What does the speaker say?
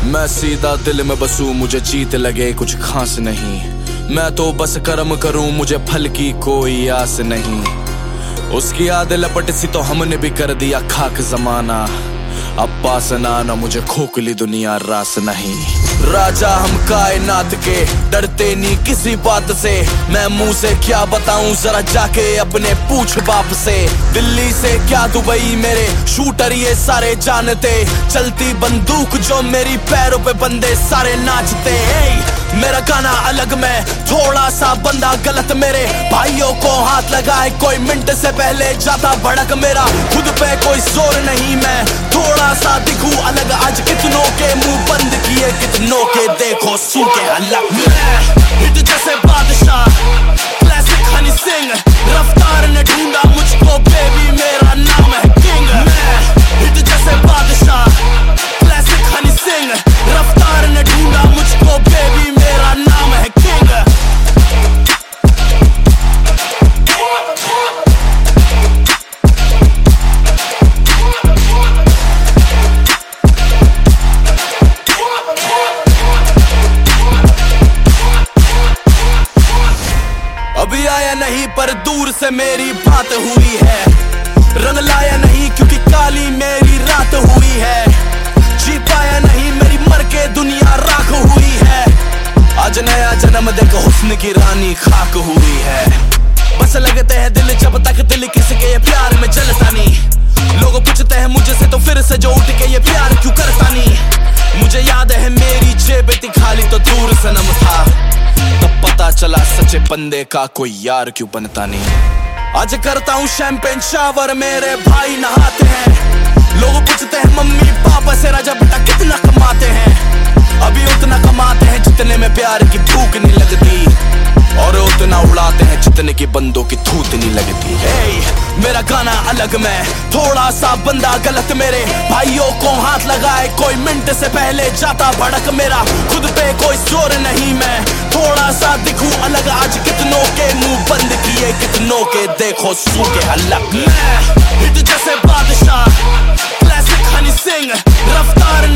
मैं सीधा दिल में बसूं, मुझे जीत लगे कुछ खास नहीं। मैं तो बस कर्म करूं, मुझे फल की कोई आस नहीं। उसकी याद लपट सी तो हमने भी कर दिया खाक जमाना। अब पास ना मुझे खोखली दुनिया रास नहीं। राजा हम कायनात के, डरते नहीं किसी बात से। मैं मुंह से क्या बताऊं, जरा जाके अपने पूछ बाप से। दिल्ली से क्या दुबई, मेरे शूटर ये सारे जानते। चलती बंदूक जो मेरी पैरों पे बंदे सारे नाचते। मेरा गाना अलग, मैं थोड़ा सा बंदा गलत। मेरे भाइयों को हाथ लगाए कोई मिनट से पहले जाता भड़क। मेरा खुद पे कोई जोर नहीं, मैं थोड़ा सा दिखूं अलग। आज कितनों के मुंह बंद किए, कितनों के देखो सू के अलग। हिट जैसे बादशाह, क्लासिक हनी सिंह। रफ्तार ने ढूंढा मुझको, बेबी मेरा नाम है किंग। हिट जैसे बादशाह, क्लासिक हनी सिंह। रफ्तार ने ढूंढा मुझको, बेबी मेरा नाम है किंग। अभी आया नहीं पर दूर से मेरी बात हुई है। रंग लाया नहीं क्योंकि काली मेरी रात हुई है। जी पाया नहीं मेरी मर के दुनिया राख हुई है। आज नया जन्म देखो हुस्न की रानी खाक हुई है। बस लगते हैं दिल जब तक दिल किसके प्यार में जलता नहीं। लोग पूछते हैं मुझे से तो फिर से जो उठ के ये प्यार क्यों करता नहीं। मुझे याद है मेरी जेब इतनी खाली तो दूर सनम था। तब पता चला सच्चे बंदे का कोई यार क्यों बनता नहीं। आज करता हूँ शैंपेन शावर, मेरे भाई नहाते हैं। लोग पूछते हैं मम्मी पापा से राजा बेटा कितना कमाते हैं। अभी उतना कमाते हैं जितने में प्यार की भूख नहीं लगती। और उतना उड़ाते हैं जितने की बंदों की थूत नहीं लगती। मेरा गाना अलग, मैं थोड़ा सा बंदा गलत। मेरे भाइयों को हाथ लगाए कोई मिनट से पहले जाता भड़क। मेरा खुद पे कोई जोर नहीं, मैं थोड़ा सा दिखूं अलग। आज कितनों के मुंह बंद किए, कितनों के देखो सू के अलग। हिट जैसे बादशाह, क्लासिक हनी सिंह। रफ्तार